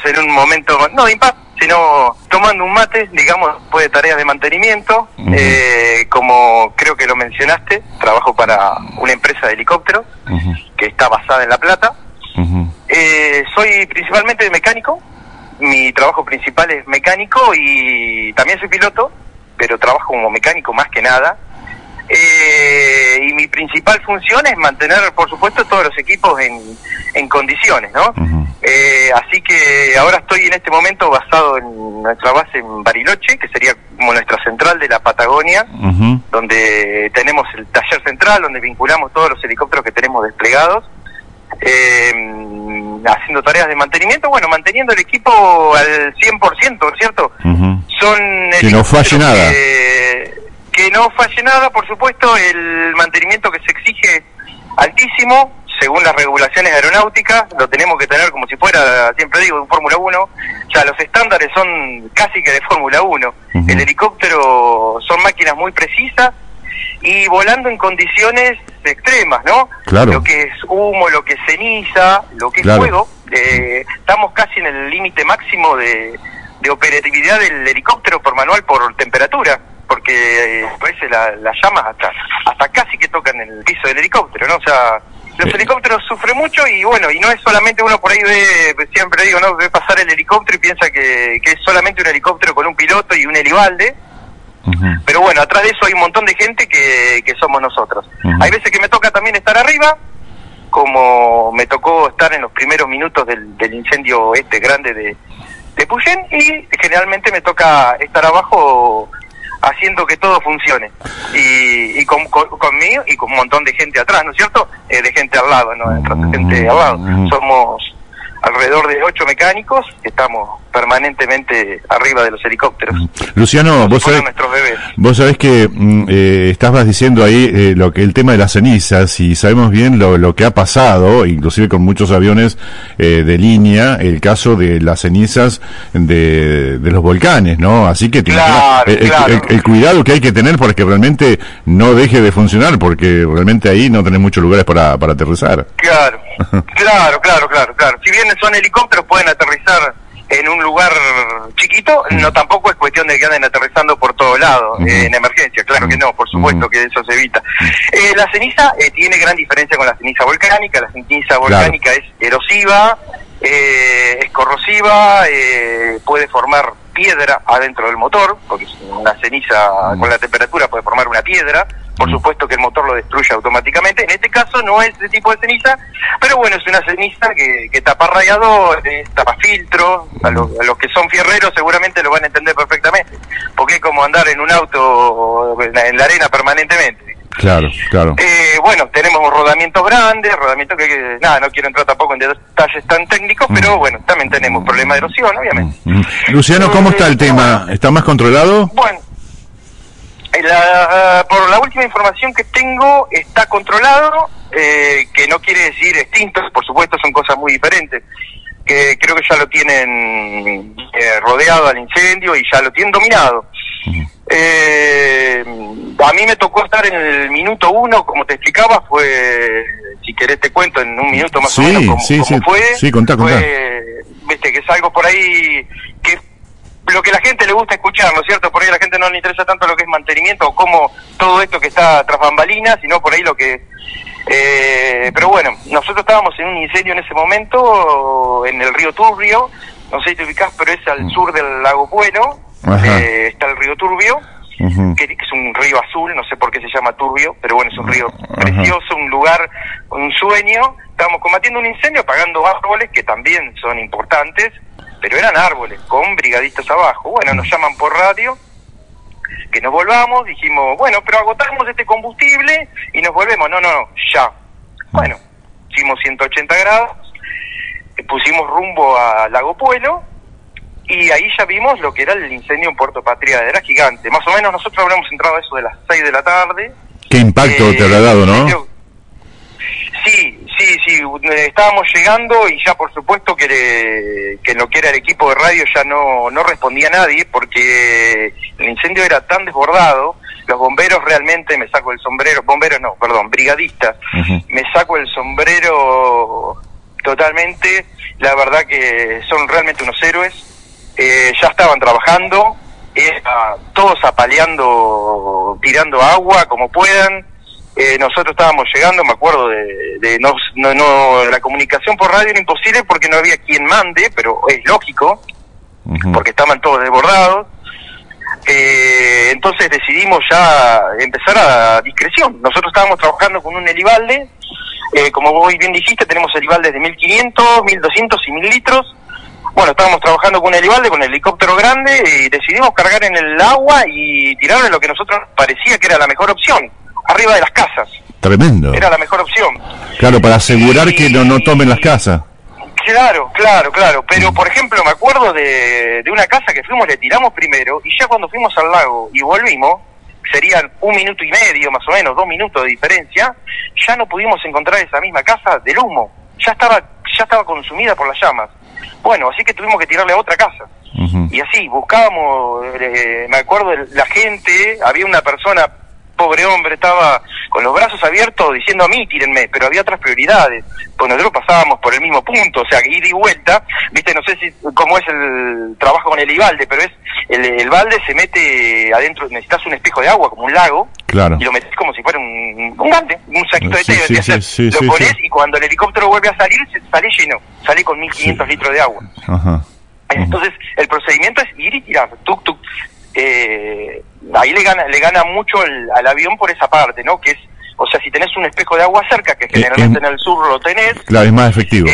en un momento, no de impasse, sino tomando un mate, digamos, después de tareas de mantenimiento. Como creo que lo mencionaste, trabajo para una empresa de helicópteros que está basada en La Plata. Soy principalmente mecánico, mi trabajo principal es mecánico y también soy piloto, pero trabajo como mecánico más que nada. Y mi principal función es mantener, por supuesto, todos los equipos en condiciones, ¿no? Así que ahora estoy en este momento basado en nuestra base en Bariloche, que sería como nuestra central de la Patagonia, donde tenemos el taller central, donde vinculamos todos los helicópteros que tenemos desplegados, haciendo tareas de mantenimiento, bueno, manteniendo el equipo al 100%, ¿cierto? Son que no falle nada. Que no falle nada, por supuesto, el mantenimiento que se exige es altísimo, según las regulaciones aeronáuticas, lo tenemos que tener como si fuera, siempre digo, de Fórmula 1, ya los estándares son casi que de Fórmula 1, el helicóptero son máquinas muy precisas y volando en condiciones extremas, ¿no? Claro. Lo que es humo, lo que es ceniza, lo que es fuego, estamos casi en el límite máximo de operatividad del helicóptero por manual por temperatura, porque a veces las llamas hasta casi que tocan el piso del helicóptero, ¿no? O sea, los helicópteros sufren mucho y bueno, y no es solamente uno por ahí siempre digo, ¿no? Ve pasar el helicóptero y piensa que es solamente un helicóptero con un piloto y un helibalde, pero bueno, atrás de eso hay un montón de gente que somos nosotros. Hay veces que me toca también estar arriba, como me tocó estar en los primeros minutos del incendio grande de Puyén, y generalmente me toca estar abajo haciendo que todo funcione y conmigo y con un montón de gente atrás, ¿no es cierto? De gente al lado, ¿no? De gente al lado. Somos alrededor de 8 mecánicos que estamos permanentemente arriba de los helicópteros. Luciano, vos sabés que estabas diciendo ahí el tema de las cenizas, y sabemos bien lo que ha pasado, inclusive con muchos aviones de línea, el caso de las cenizas de los volcanes, ¿no? Así que el cuidado que hay que tener para que realmente no deje de funcionar, porque realmente ahí no tenés muchos lugares para aterrizar. Claro. Si bien son helicópteros, pueden aterrizar en un lugar chiquito, no tampoco es cuestión de que anden aterrizando por todos lados, en emergencia, claro que no, por supuesto que eso se evita. La ceniza tiene gran diferencia con la ceniza volcánica. La ceniza volcánica es erosiva, es corrosiva, puede formar piedra adentro del motor, porque una ceniza con la temperatura puede formar una piedra. Por supuesto que el motor lo destruye automáticamente. En este caso no es ese tipo de ceniza, pero bueno, es una ceniza que tapa radiadores, tapa filtros. A los que son fierreros seguramente lo van a entender perfectamente, porque es como andar en un auto en la arena permanentemente. Claro. Bueno, tenemos rodamientos grandes, rodamientos que no quiero entrar tampoco en detalles tan técnicos, pero bueno, también tenemos problemas de erosión, obviamente. Luciano, ¿cómo está el tema? ¿Está más controlado? Bueno, por la última información que tengo, está controlado, que no quiere decir extinto, por supuesto son cosas muy diferentes, que creo que ya lo tienen rodeado al incendio y ya lo tienen dominado. A mí me tocó estar en el minuto 1, como te explicaba, si querés te cuento en un minuto más o menos cómo fue. Sí, contá. Viste que es algo por ahí que lo que a la gente le gusta escuchar, ¿no es cierto? Por ahí a la gente no le interesa tanto lo que es mantenimiento o cómo todo esto que está tras bambalinas, sino por ahí lo que... pero bueno, nosotros estábamos en un incendio en ese momento en el río Turbio, no sé si te ubicás, pero es al sur del lago Bueno, está el río Turbio, que es un río azul, no sé por qué se llama Turbio, pero bueno, es un río precioso, un lugar, un sueño. Estábamos combatiendo un incendio, apagando árboles que también son importantes, pero eran árboles, con brigadistas abajo. Bueno, nos llaman por radio, que nos volvamos, dijimos, bueno, pero agotamos este combustible y nos volvemos. No, ya. Bueno, hicimos 180 grados, pusimos rumbo a Lago Puelo, y ahí ya vimos lo que era el incendio en Puerto Patria, era gigante. Más o menos nosotros habremos entrado a eso de las 6 de la tarde. ¿Qué impacto te habrá dado, no? Sí, estábamos llegando y ya por supuesto que en lo que era el equipo de radio ya no respondía nadie, porque el incendio era tan desbordado. Los bomberos realmente, me saco el sombrero, brigadistas, me saco el sombrero totalmente. La verdad que son realmente unos héroes. Ya estaban trabajando, todos apaleando, tirando agua como puedan. Nosotros estábamos llegando, me acuerdo la comunicación por radio era imposible porque no había quien mande, pero es lógico, porque estaban todos desbordados. Entonces decidimos ya empezar a discreción. Nosotros estábamos trabajando con un helibalde, como vos bien dijiste, tenemos helibaldes de 1500, 1200 y 1000 litros. Bueno, estábamos trabajando con un helibalde, con el helicóptero grande, y decidimos cargar en el agua y tirarle lo que a nosotros nos parecía que era la mejor opción, arriba de las casas. Tremendo. Era la mejor opción. Claro, para asegurar que no tomen las casas. Claro. Pero, por ejemplo, me acuerdo de una casa que fuimos, le tiramos primero, y ya cuando fuimos al lago y volvimos, serían 1 minuto y medio, más o menos, 2 minutos de diferencia, ya no pudimos encontrar esa misma casa del humo. Ya estaba consumida por las llamas. Bueno, así que tuvimos que tirarle a otra casa. Y así, buscábamos, me acuerdo de la gente, había una persona, pobre hombre, estaba con los brazos abiertos diciendo a mí, tírenme, pero había otras prioridades. Pues nosotros pasábamos por el mismo punto, o sea, ida y vuelta, viste, no sé cómo es el trabajo con el Ibalde, pero es, el balde se mete adentro, necesitas un espejo de agua, como un lago, claro, y lo metes como si fuera un balde, un saquito de té, lo pones y cuando el helicóptero vuelve a salir, sale lleno, sale con 1500 litros de agua. Entonces, el procedimiento es ir y tirar, tuk. Ahí le gana mucho al avión por esa parte, ¿no? Que es, o sea, si tenés un espejo de agua cerca, que generalmente en el sur lo tenés, claro, es más efectivo.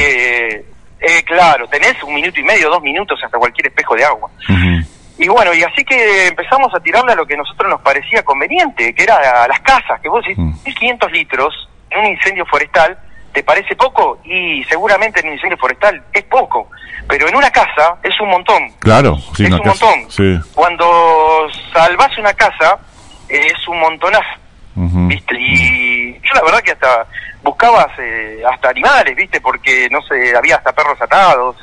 Claro, tenés 1 minuto y medio, 2 minutos hasta cualquier espejo de agua. Y bueno, y así que empezamos a tirarle a lo que a nosotros nos parecía conveniente, que era a las casas, que vos decís, 1500 litros en un incendio forestal, ¿te parece poco? Y seguramente en un incendio forestal es poco, pero en una casa es un montón. Claro, sí, es un montón. Sí. Cuando salvás una casa, es un montonazo, ¿viste? Y yo la verdad que hasta buscabas hasta animales, ¿viste? Porque, no sé, había hasta perros atados.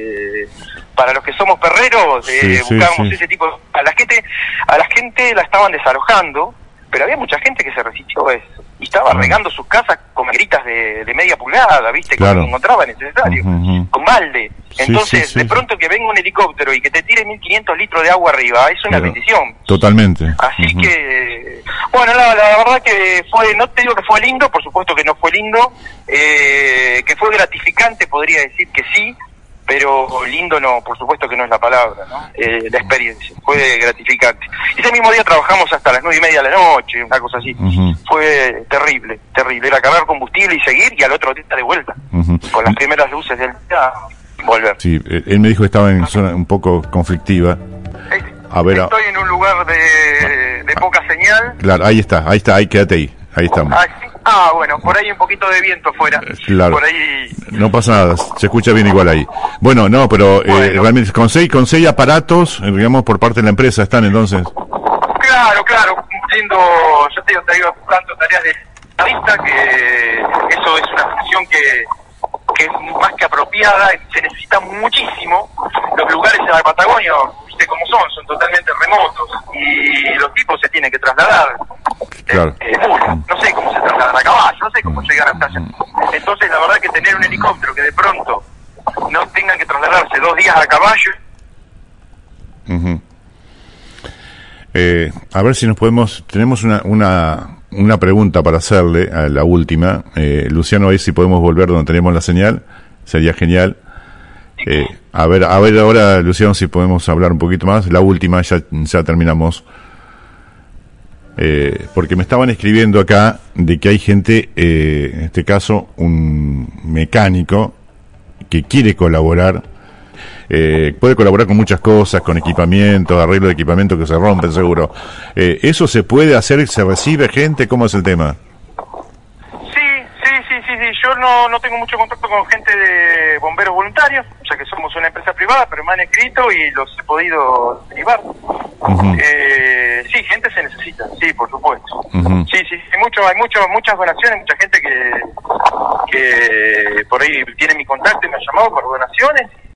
Para los que somos perreros, buscábamos ese tipo. A la gente la estaban desalojando, pero había mucha gente que se resistió a eso. Y estaba regando sus casas con gritas de media pulgada, ¿viste? Claro. Como encontraba necesario, con balde. Entonces, de pronto que venga un helicóptero y que te tire 1500 litros de agua arriba, es una bendición. Totalmente. Así que, bueno, la verdad que fue, no te digo que fue lindo, por supuesto que no fue lindo, que fue gratificante, podría decir que sí, pero lindo no, por supuesto que no es la palabra, ¿no? La experiencia, fue gratificante. Ese mismo día trabajamos hasta las 9:30 de la noche, una cosa así. Fue terrible, era cargar combustible y seguir, y al otro día de vuelta, con las primeras luces del día, volver. Sí, él me dijo que estaba en zona un poco conflictiva. Estoy en un lugar de poca señal. Claro, ahí quédate ahí estamos. Bueno, por ahí un poquito de viento afuera. Claro. Por ahí. No pasa nada, se escucha bien igual ahí. Bueno, no, pero realmente con seis aparatos, digamos, por parte de la empresa están entonces. Claro, cumpliendo, yo te digo, tanto tareas de la vista, que eso es una función que es más que apropiada, se necesita muchísimo. Los lugares en la Patagonia, viste cómo son totalmente remotos, y los tipos se tienen que trasladar. Claro. No sé cómo se trasladan a caballo, no sé cómo llegar hasta allá. Entonces, la verdad que tener un helicóptero que de pronto no tengan que trasladarse 2 días a caballo. A ver si tenemos una pregunta para hacerle, a la última. Luciano, ahí si podemos volver donde tenemos la señal, sería genial. A ver ahora, Luciano, si podemos hablar un poquito más. La última, ya terminamos. Porque me estaban escribiendo acá de que hay gente, en este caso un mecánico que quiere colaborar, puede colaborar con muchas cosas, con equipamiento, arreglo de equipamiento que se rompen seguro. ¿Eso se puede hacer? ¿Se recibe gente? ¿Cómo es el tema? Sí, yo no tengo mucho contacto con gente de bomberos voluntarios, ya que somos una empresa privada, pero me han escrito y los he podido derivar. Sí, gente se necesita, sí, por supuesto. Sí, hay muchas donaciones, mucha gente que por ahí tiene mi contacto y me ha llamado por donaciones.